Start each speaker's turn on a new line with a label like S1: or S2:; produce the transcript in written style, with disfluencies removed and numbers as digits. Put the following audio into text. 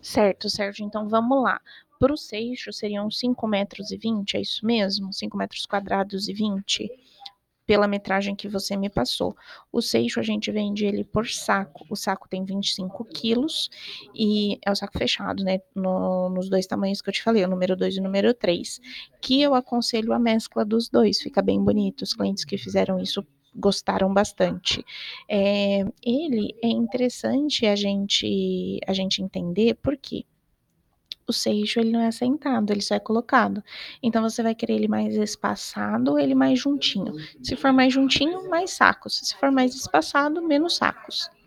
S1: Certo, certo. Então vamos lá. Para o seixo seriam 5,20 m, é isso mesmo? 5 metros quadrados e 20 pela metragem que você me passou. O seixo a gente vende ele por saco. O saco tem 25 quilos e é o saco fechado, né? Nos dois tamanhos que eu te falei, o número 2 e o número 3. Que eu aconselho a mescla dos dois, fica bem bonito. Os clientes que fizeram isso gostaram bastante. Ele é interessante a gente entender por quê? O seixo ele não é sentado, ele só é colocado. Então você vai querer ele mais espaçado ou ele mais juntinho. Se for mais juntinho, mais sacos. Se for mais espaçado, menos sacos.